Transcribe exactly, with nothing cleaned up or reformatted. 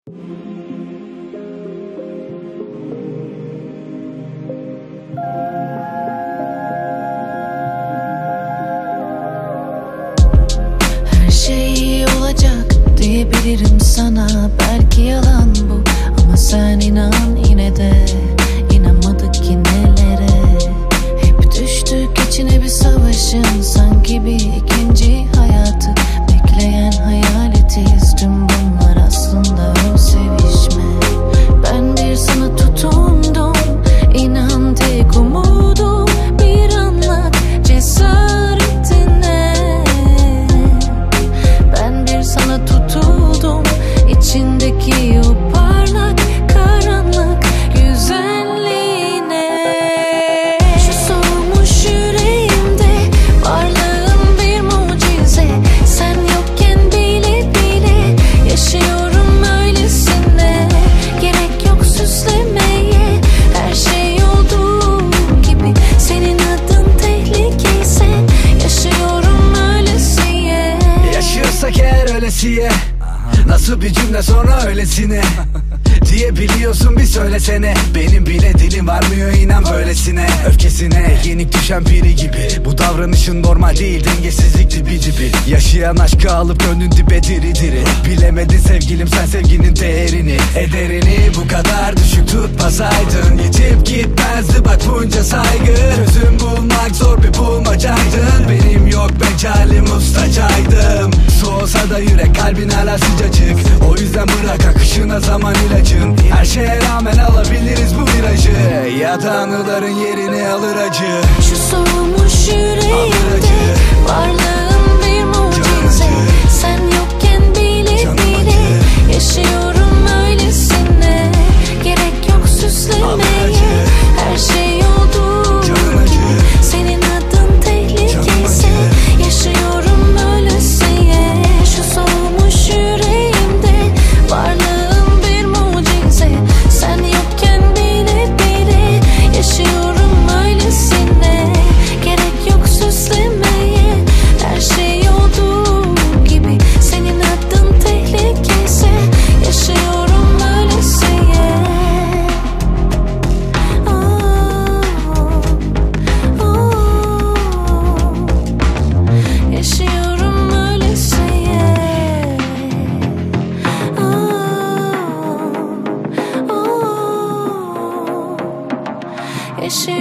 Her şey iyi olacak diyebilirim sana, belki yalan bu ama sen inan yine de. İnanmadık ki nelere, hep düştük içine bir savaşın, sanki bir ikinci hayatı bekleyen hayaletiz. Tüm bunlar aslında o sevişme. Ben bir sana tutundum, inan tek umudum bir anlık cesaretine. Ben bir sana tutuldum, içindeki o parlak karanlık güzelliğine. Şu soğumuş yüreğimde varlığın bir mucize. Sen yokken bile bile yaşıyorum öylesine. Gerek yok süslemeye, her şey olduğu gibi. Senin adın tehlikeyse yaşıyorum öylesiye. Yaşıyorsak eğer öylesiye, nasıl bir cümle sonra öylesine diyebiliyorsun, bir söylesene. Benim bile dilim varmıyor inan böylesine. Öfkesine yenik düşen biri gibi. Bu davranışın normal değil, dengesizlik dibi dibi. Yaşayan aşkı alıp döndün dibe diri diri. Bilemedin sevgilim sen sevginin değerini, ederini. Bu kadar düşük tutmasaydın yetip gitmezdi bak bunca saygı. Çözüm bulmak zor bir bulmacaydın. Benim yok mecalim ustacaydım. Soğusa da yürek kalbin hala sıcacık. O yüzden bırak akışına zaman ilacın. Her şeye rağmen alabiliriz bu virajı, ya da anıların yerini alır acı. Şu soğumuş yüreğimde varlığın bir mucize. Sen yokken bile bile yaşıyorum öylesine. Gerek yok süslemeye, her şey olduğu gibi. Senin adın tehlikeyse yaşıyorum öylesine. Şu soğumuş yüreğimde varlığın bir mucize. Sen yokken bile bile yaşıyorum öylesine. Gerek yok süslemeye, her şey olduğu gibi. Senin adın tehlikeyse yaşıyorum öylesine. Oh, oh, yaşıyorum öylesine. Oh, oh, yaşıyorum.